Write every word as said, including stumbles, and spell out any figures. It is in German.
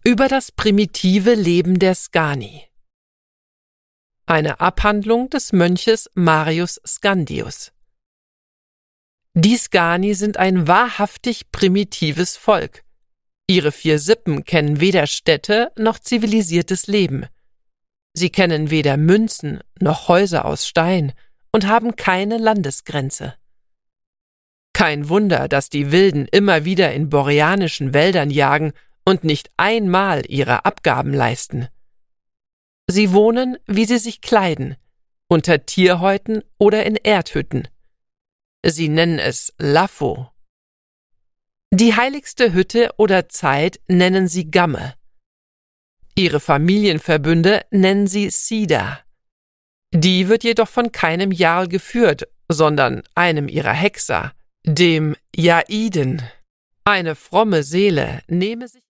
Über das primitive Leben der Skani. Eine Abhandlung des Mönches Marius Scandius. Die Skani sind ein wahrhaftig primitives Volk. Ihre vier Sippen kennen weder Städte noch zivilisiertes Leben. Sie kennen weder Münzen noch Häuser aus Stein und haben keine Landesgrenze. Kein Wunder, dass die Wilden immer wieder in boreanischen Wäldern jagen und nicht einmal ihre Abgaben leisten. Sie wohnen, wie sie sich kleiden, unter Tierhäuten oder in Erdhütten. Sie nennen es Laffo. Die heiligste Hütte oder Zeit nennen sie Gamme. Ihre Familienverbünde nennen sie Sida. Die wird jedoch von keinem Jarl geführt, sondern einem ihrer Hexer, dem Jaiden. Eine fromme Seele nehme sich